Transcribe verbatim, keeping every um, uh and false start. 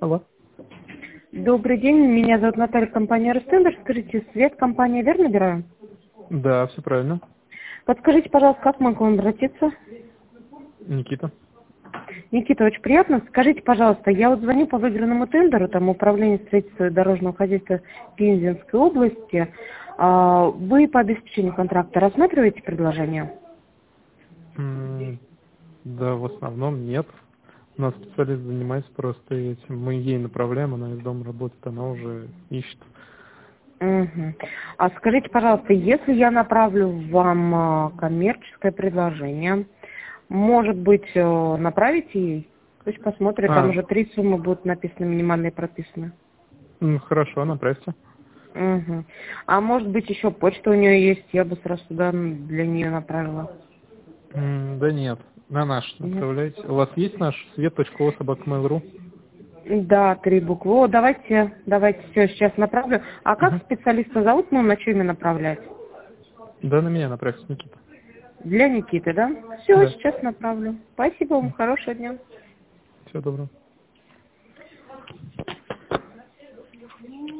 Алло. Добрый день, меня зовут Наталья, компания Ростендер. Скажите, свет компания верно набираю? Да, все правильно. Подскажите, пожалуйста, как могу к вам обратиться? Никита. Никита, очень приятно. Скажите, пожалуйста, я вот звоню по выигранному тендеру, там управление строительства и дорожного хозяйства Пензенской области. А, Вы по обеспечению контракта рассматриваете предложение? М, Да, в основном нет. У нас специалист занимается просто этим. Мы ей направляем, она из дома работает, она уже ищет. Мгм. А скажите, пожалуйста, если я направлю вам а, коммерческое предложение, может быть, э, направите ей? Пусть посмотрит, там А, уже три суммы будут написаны, минимальные прописаны. м, хорошо, направьте. Мгм. А может быть, еще почта у нее есть, я бы сразу туда для нее направила. М, Да нет, на наш Нет? направляйте. У вас есть наш свет точка о собака mail точка ру? Да, три буквы. О, давайте, давайте, все, сейчас направлю. А как Угу. специалиста зовут, ну, на что именно направлять? Да, на меня направьте, Никита. Для Никиты, да? Все, Да. сейчас направлю. Спасибо вам, хорошего дня. Всего доброго.